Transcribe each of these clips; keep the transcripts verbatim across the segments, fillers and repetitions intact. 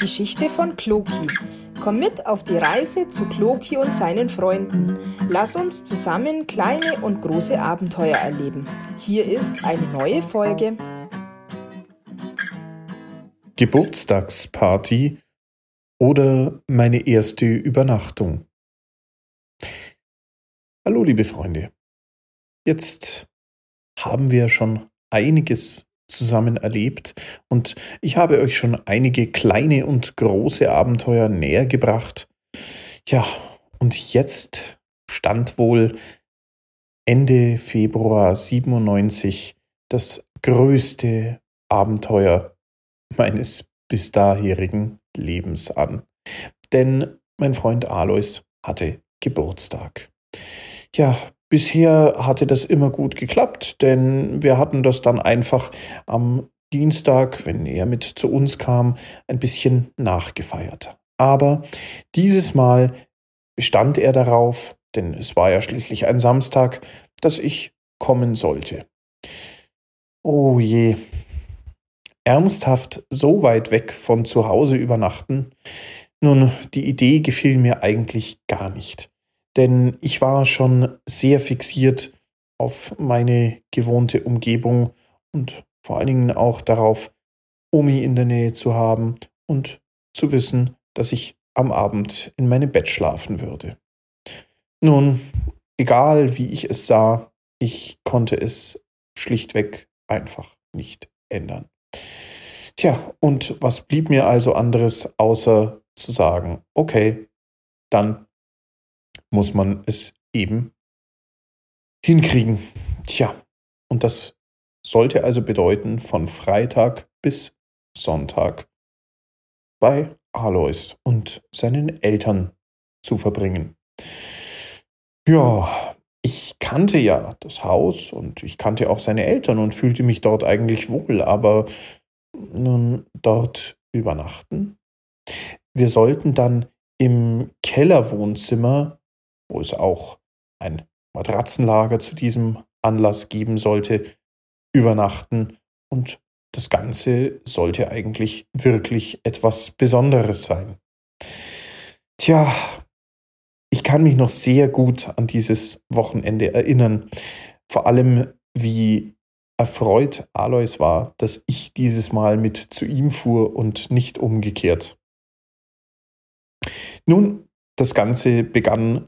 Geschichte von Kloki. Komm mit auf die Reise zu Kloki und seinen Freunden. Lass uns zusammen kleine und große Abenteuer erleben. Hier ist eine neue Folge. Geburtstagsparty oder meine erste Übernachtung. Hallo liebe Freunde, jetzt haben wir schon einiges zusammen erlebt und ich habe euch schon einige kleine und große Abenteuer näher gebracht. Ja, und jetzt stand wohl Ende Februar siebenundneunzig das größte Abenteuer meines bis daherigen Lebens an. Denn mein Freund Alois hatte Geburtstag. Ja, bisher hatte das immer gut geklappt, denn wir hatten das dann einfach am Dienstag, wenn er mit zu uns kam, ein bisschen nachgefeiert. Aber dieses Mal bestand er darauf, denn es war ja schließlich ein Samstag, dass ich kommen sollte. Oh je. Ernsthaft so weit weg von zu Hause übernachten? Nun, die Idee gefiel mir eigentlich gar nicht, denn ich war schon sehr fixiert auf meine gewohnte Umgebung und vor allen Dingen auch darauf, Omi in der Nähe zu haben und zu wissen, dass ich am Abend in meinem Bett schlafen würde. Nun, egal wie ich es sah, ich konnte es schlichtweg einfach nicht ändern. Tja, und was blieb mir also anderes, außer zu sagen, okay, dann muss man es eben hinkriegen. Tja, und das sollte also bedeuten, von Freitag bis Sonntag bei Alois und seinen Eltern zu verbringen. Ja, ich kannte ja das Haus und ich kannte auch seine Eltern und fühlte mich dort eigentlich wohl, aber nun dort übernachten. Wir sollten dann im Kellerwohnzimmer, wo es auch ein Matratzenlager zu diesem Anlass geben sollte, übernachten und das Ganze sollte eigentlich wirklich etwas Besonderes sein. Tja, ich kann mich noch sehr gut an dieses Wochenende erinnern, vor allem wie erfreut Alois war, dass ich dieses Mal mit zu ihm fuhr und nicht umgekehrt. Nun, das Ganze begann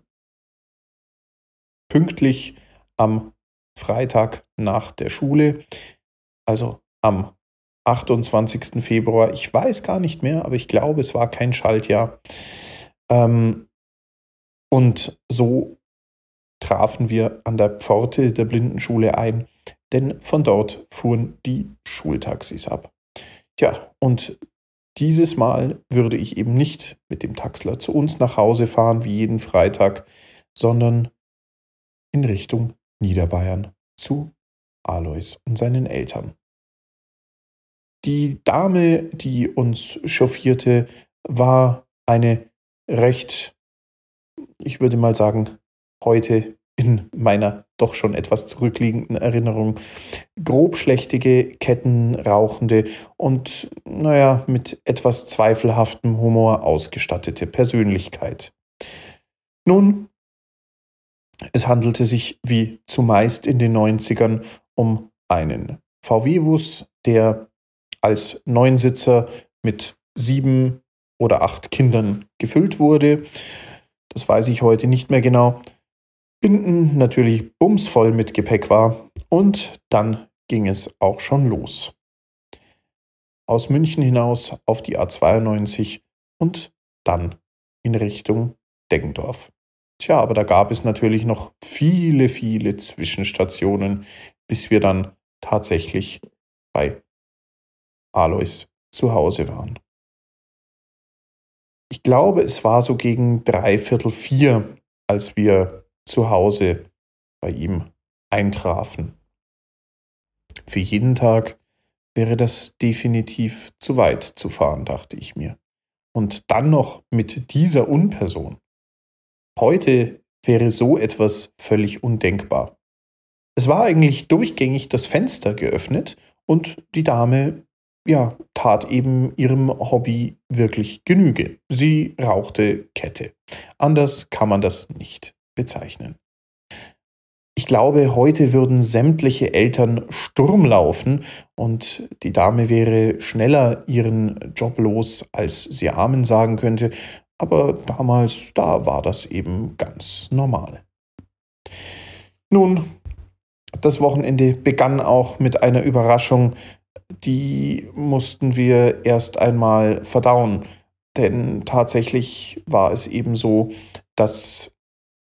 pünktlich am Freitag nach der Schule, also am achtundzwanzigsten Februar. Ich weiß gar nicht mehr, aber ich glaube, es war kein Schaltjahr. Ähm, und so trafen wir an der Pforte der Blindenschule ein, denn von dort fuhren die Schultaxis ab. Tja, und dieses Mal würde ich eben nicht mit dem Taxler zu uns nach Hause fahren, wie jeden Freitag, sondern in Richtung Niederbayern zu Alois und seinen Eltern. Die Dame, die uns chauffierte, war eine recht, ich würde mal sagen, heute in meiner doch schon etwas zurückliegenden Erinnerung, grobschlächtige, kettenrauchende und, naja, mit etwas zweifelhaftem Humor ausgestattete Persönlichkeit. Nun, es handelte sich wie zumeist in den Neunzigern um einen V W-Bus, der als Neunsitzer mit sieben oder acht Kindern gefüllt wurde. Das weiß ich heute nicht mehr genau. Hinten natürlich bumsvoll mit Gepäck war und dann ging es auch schon los. Aus München hinaus auf die A zweiundneunzig und dann in Richtung Deggendorf. Tja, aber da gab es natürlich noch viele, viele Zwischenstationen, bis wir dann tatsächlich bei Alois zu Hause waren. Ich glaube, es war so gegen dreiviertel vier, als wir zu Hause bei ihm eintrafen. Für jeden Tag wäre das definitiv zu weit zu fahren, dachte ich mir. Und dann noch mit dieser Unperson. Heute wäre so etwas völlig undenkbar. Es war eigentlich durchgängig das Fenster geöffnet und die Dame ja, tat eben ihrem Hobby wirklich Genüge. Sie rauchte Kette. Anders kann man das nicht bezeichnen. Ich glaube, heute würden sämtliche Eltern Sturm laufen und die Dame wäre schneller ihren Job los, als sie Amen sagen könnte. Aber damals, da war das eben ganz normal. Nun, das Wochenende begann auch mit einer Überraschung, die mussten wir erst einmal verdauen. Denn tatsächlich war es eben so, dass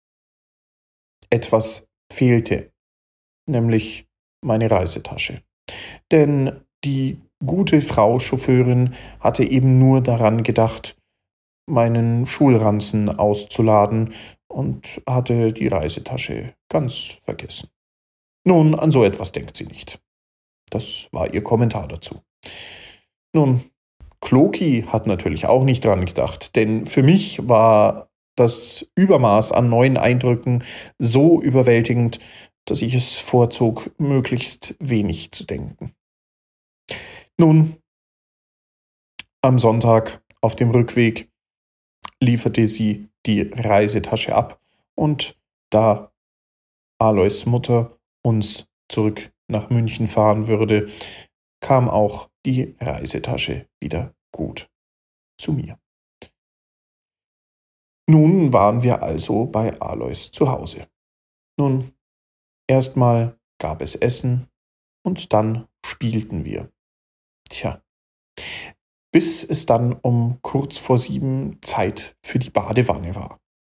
etwas fehlte, nämlich meine Reisetasche. Denn die gute Frau Chauffeurin hatte eben nur daran gedacht, meinen Schulranzen auszuladen und hatte die Reisetasche ganz vergessen. Nun, an so etwas denkt sie nicht. Das war ihr Kommentar dazu. Nun, Kloki hat natürlich auch nicht dran gedacht, denn für mich war das Übermaß an neuen Eindrücken so überwältigend, dass ich es vorzog, möglichst wenig zu denken. Nun, am Sonntag auf dem Rückweg lieferte sie die Reisetasche ab und da Alois' Mutter uns zurück nach München fahren würde, kam auch die Reisetasche wieder gut zu mir. Nun waren wir also bei Alois zu Hause. Nun, erstmal gab es Essen und dann spielten wir. Tja, bis es dann um kurz vor sieben Zeit für die Badewanne war.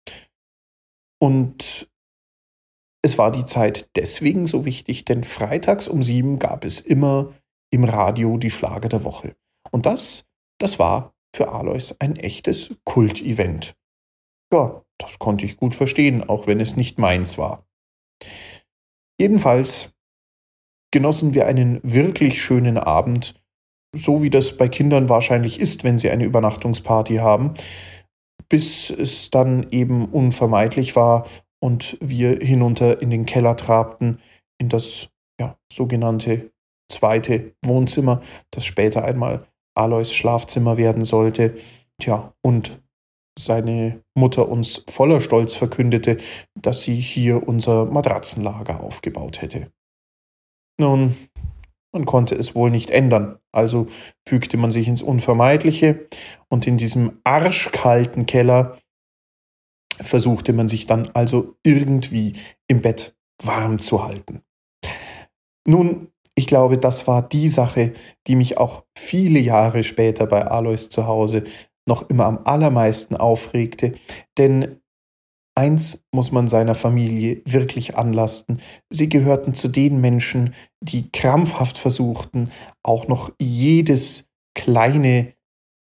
Und es war die Zeit deswegen so wichtig, denn freitags um sieben gab es immer im Radio die Schlager der Woche. Und das, das war für Alois ein echtes Kultevent. Ja, das konnte ich gut verstehen, auch wenn es nicht meins war. Jedenfalls genossen wir einen wirklich schönen Abend, so wie das bei Kindern wahrscheinlich ist, wenn sie eine Übernachtungsparty haben, bis es dann eben unvermeidlich war und wir hinunter in den Keller trabten, in das ja, sogenannte zweite Wohnzimmer, das später einmal Alois' Schlafzimmer werden sollte. Tja, und seine Mutter uns voller Stolz verkündete, dass sie hier unser Matratzenlager aufgebaut hätte. Nun, man konnte es wohl nicht ändern, also fügte man sich ins Unvermeidliche und in diesem arschkalten Keller versuchte man sich dann also irgendwie im Bett warm zu halten. Nun, ich glaube, das war die Sache, die mich auch viele Jahre später bei Alois zu Hause noch immer am allermeisten aufregte, denn eins muss man seiner Familie wirklich anlasten. Sie gehörten zu den Menschen, die krampfhaft versuchten, auch noch jedes kleine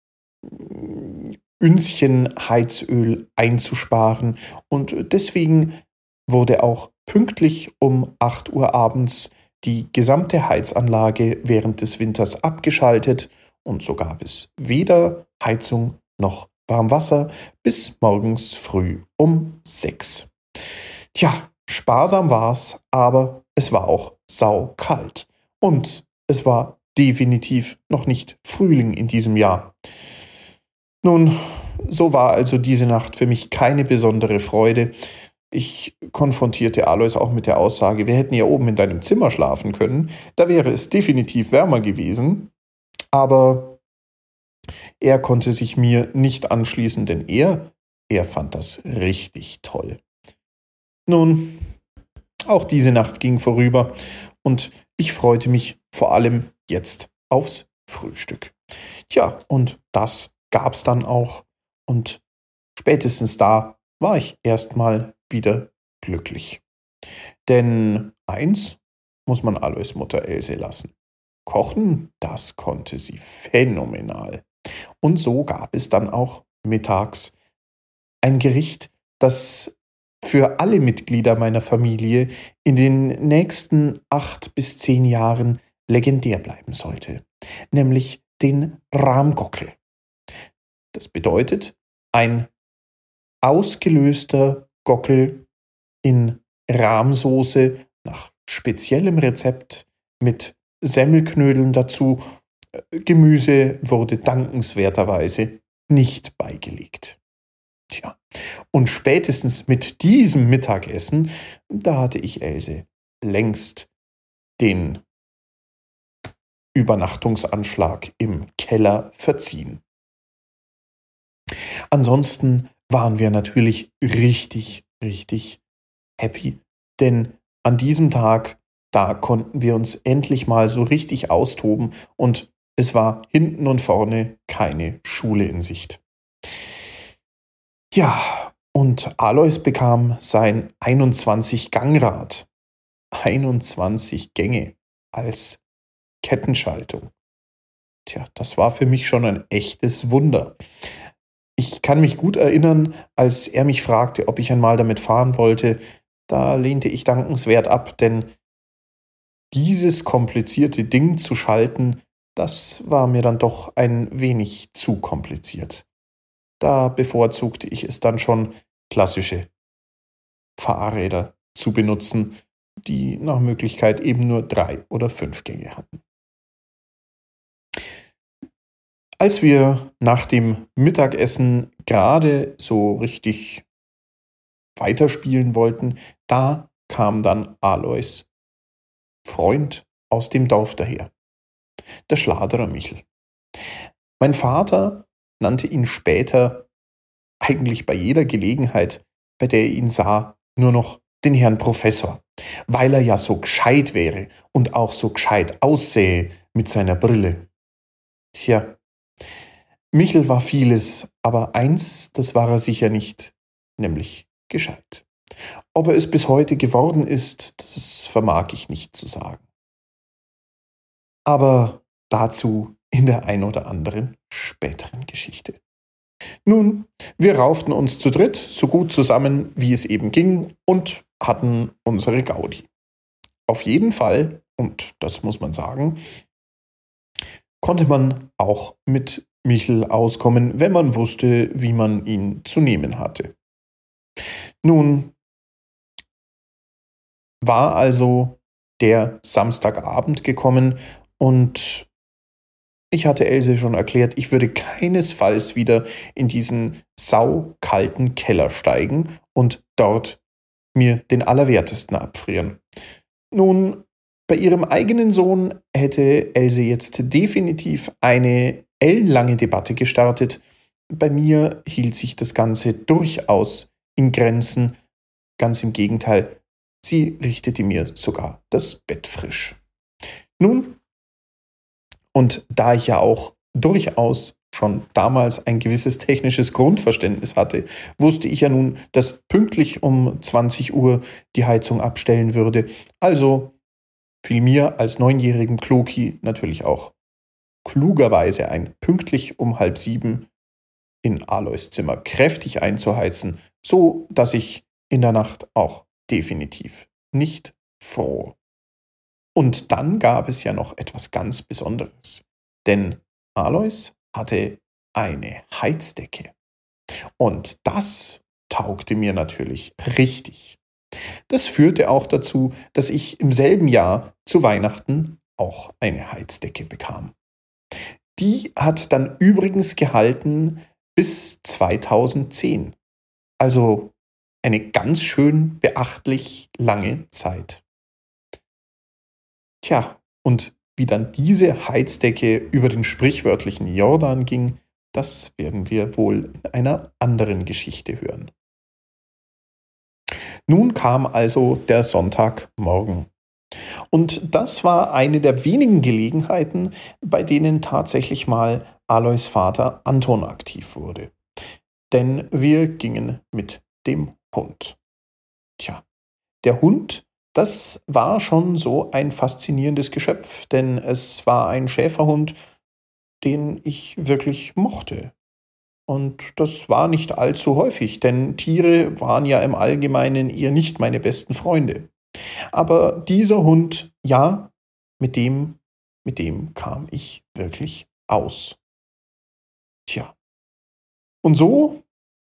Unzchen Heizöl einzusparen. Und deswegen wurde auch pünktlich um acht Uhr abends die gesamte Heizanlage während des Winters abgeschaltet und so gab es weder Heizung noch Warmwasser bis morgens früh um sechs. Tja, sparsam war's, aber es war auch saukalt. Und es war definitiv noch nicht Frühling in diesem Jahr. Nun, so war also diese Nacht für mich keine besondere Freude. Ich konfrontierte Alois auch mit der Aussage, wir hätten ja oben in deinem Zimmer schlafen können. Da wäre es definitiv wärmer gewesen. Aber er konnte sich mir nicht anschließen, denn er, er fand das richtig toll. Nun, auch diese Nacht ging vorüber und ich freute mich vor allem jetzt aufs Frühstück. Tja, und das gab's dann auch und spätestens da war ich erstmal wieder glücklich. Denn eins muss man Alois Mutter Else lassen. Kochen, das konnte sie phänomenal. Und so gab es dann auch mittags ein Gericht, das für alle Mitglieder meiner Familie in den nächsten acht bis zehn Jahren legendär bleiben sollte, nämlich den Rahmgockel. Das bedeutet ein ausgelöster Gockel in Rahmsoße nach speziellem Rezept mit Semmelknödeln dazu Gemüse wurde dankenswerterweise nicht beigelegt. Tja, und spätestens mit diesem Mittagessen, da hatte ich Else längst den Übernachtungsanschlag im Keller verziehen. Ansonsten waren wir natürlich richtig, richtig happy, denn an diesem Tag, da konnten wir uns endlich mal so richtig austoben und es war hinten und vorne keine Schule in Sicht. Ja, und Alois bekam sein einundzwanzig-Gangrad, einundzwanzig Gänge als Kettenschaltung. Tja, das war für mich schon ein echtes Wunder. Ich kann mich gut erinnern, als er mich fragte, ob ich einmal damit fahren wollte, da lehnte ich dankenswert ab, denn dieses komplizierte Ding zu schalten, das war mir dann doch ein wenig zu kompliziert. Da bevorzugte ich es dann schon, klassische Fahrräder zu benutzen, die nach Möglichkeit eben nur drei oder fünf Gänge hatten. Als wir nach dem Mittagessen gerade so richtig weiterspielen wollten, da kam dann Alois Freund aus dem Dorf daher, der Schladerer Michel. Mein Vater nannte ihn später eigentlich bei jeder Gelegenheit, bei der er ihn sah, nur noch den Herrn Professor, weil er ja so gescheit wäre und auch so gescheit aussähe mit seiner Brille. Tja, Michel war vieles, aber eins, das war er sicher nicht, nämlich gescheit. Ob er es bis heute geworden ist, das vermag ich nicht zu sagen. Aber dazu in der ein oder anderen späteren Geschichte. Nun, wir rauften uns zu dritt so gut zusammen, wie es eben ging, und hatten unsere Gaudi. Auf jeden Fall, und das muss man sagen, konnte man auch mit Michel auskommen, wenn man wusste, wie man ihn zu nehmen hatte. Nun war also der Samstagabend gekommen und ich hatte Else schon erklärt, ich würde keinesfalls wieder in diesen saukalten Keller steigen und dort mir den Allerwertesten abfrieren. Nun, bei ihrem eigenen Sohn hätte Else jetzt definitiv eine ellenlange Debatte gestartet. Bei mir hielt sich das Ganze durchaus in Grenzen. Ganz im Gegenteil, sie richtete mir sogar das Bett frisch. Nun, und da ich ja auch durchaus schon damals ein gewisses technisches Grundverständnis hatte, wusste ich ja nun, dass pünktlich um zwanzig Uhr die Heizung abstellen würde. Also fiel mir als neunjährigen Kloki natürlich auch klugerweise ein, pünktlich um halb sieben in Alois Zimmer kräftig einzuheizen, so dass ich in der Nacht auch definitiv nicht froh. Und dann gab es ja noch etwas ganz Besonderes, denn Alois hatte eine Heizdecke. Und das taugte mir natürlich richtig. Das führte auch dazu, dass ich im selben Jahr zu Weihnachten auch eine Heizdecke bekam. Die hat dann übrigens gehalten bis zweitausendzehn. Also eine ganz schön beachtlich lange Zeit. Tja, und wie dann diese Heizdecke über den sprichwörtlichen Jordan ging, das werden wir wohl in einer anderen Geschichte hören. Nun kam also der Sonntagmorgen. Und das war eine der wenigen Gelegenheiten, bei denen tatsächlich mal Alois Vater Anton aktiv wurde. Denn wir gingen mit dem Hund. Tja, der Hund, das war schon so ein faszinierendes Geschöpf, denn es war ein Schäferhund, den ich wirklich mochte. Und das war nicht allzu häufig, denn Tiere waren ja im Allgemeinen eher nicht meine besten Freunde. Aber dieser Hund, ja, mit dem, mit dem kam ich wirklich aus. Tja, und so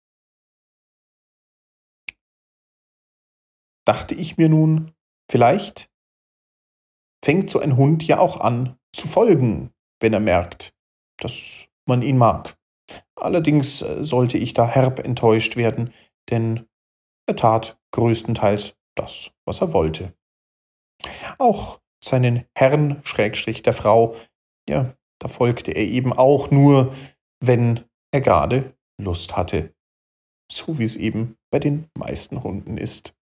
dachte ich mir nun, vielleicht fängt so ein Hund ja auch an zu folgen. wenn er merkt, dass man ihn mag. Allerdings äh, sollte ich da herb enttäuscht werden, denn er tat größtenteils das, was er wollte. Auch seinen Herrn, Schrägstrich der Frau, ja, da folgte er eben auch nur, wenn er gerade Lust hatte. So wie es eben bei den meisten Hunden ist.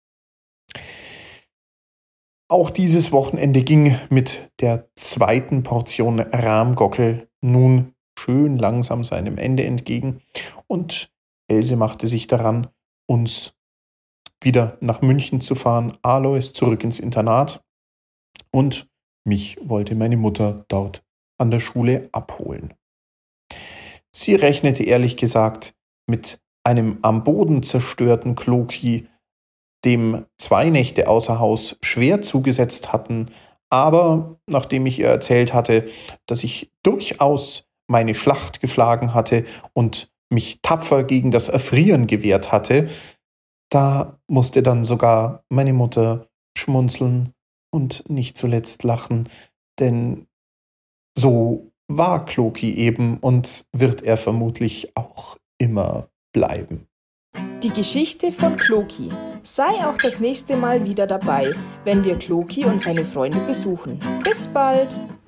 Auch dieses Wochenende ging mit der zweiten Portion Rahmgockel nun schön langsam seinem Ende entgegen und Else machte sich daran, uns wieder nach München zu fahren, Alois zurück ins Internat und mich wollte meine Mutter dort an der Schule abholen. Sie rechnete ehrlich gesagt mit einem am Boden zerstörten Kloki, dem zwei Nächte außer Haus schwer zugesetzt hatten, aber nachdem ich ihr erzählt hatte, dass ich durchaus meine Schlacht geschlagen hatte und mich tapfer gegen das Erfrieren gewehrt hatte, da musste dann sogar meine Mutter schmunzeln und nicht zuletzt lachen, denn so war Kloki eben und wird er vermutlich auch immer bleiben. Die Geschichte von Kloki. Sei auch das nächste Mal wieder dabei, wenn wir Kloki und seine Freunde besuchen. Bis bald!